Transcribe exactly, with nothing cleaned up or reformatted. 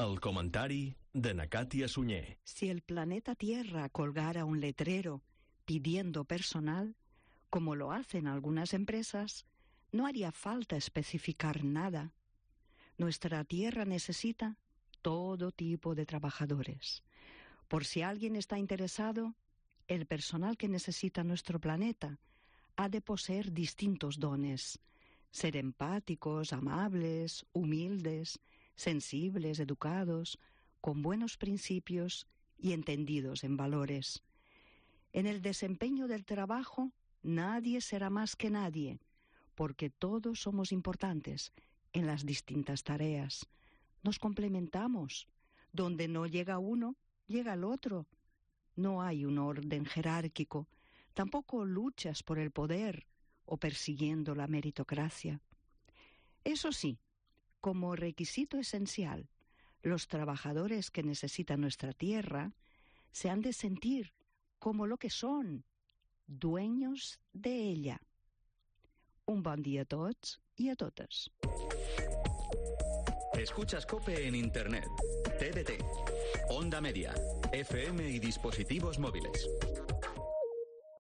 El comentari de na Càtia Sunyer. Si el planeta Tierra colgara un letrero pidiendo personal, como lo hacen algunas empresas, no haría falta especificar nada. Nuestra Tierra necesita todo tipo de trabajadores. Por si alguien está interesado, el personal que necesita nuestro planeta ha de poseer distintos dones: ser empáticos, amables, humildes, sensibles, educados, con buenos principios y entendidos en valores. En el desempeño del trabajo, nadie será más que nadie, porque todos somos importantes en las distintas tareas. Nos complementamos. Donde no llega uno, llega el otro. No hay un orden jerárquico, tampoco luchas por el poder o persiguiendo la meritocracia. Eso sí, como requisito esencial, los trabajadores que necesita nuestra tierra se han de sentir como lo que son, dueños de ella. Un bon dia a tots i a totes. Escuchas COPE en Internet, T D T, Onda Media, F M y dispositivos móviles.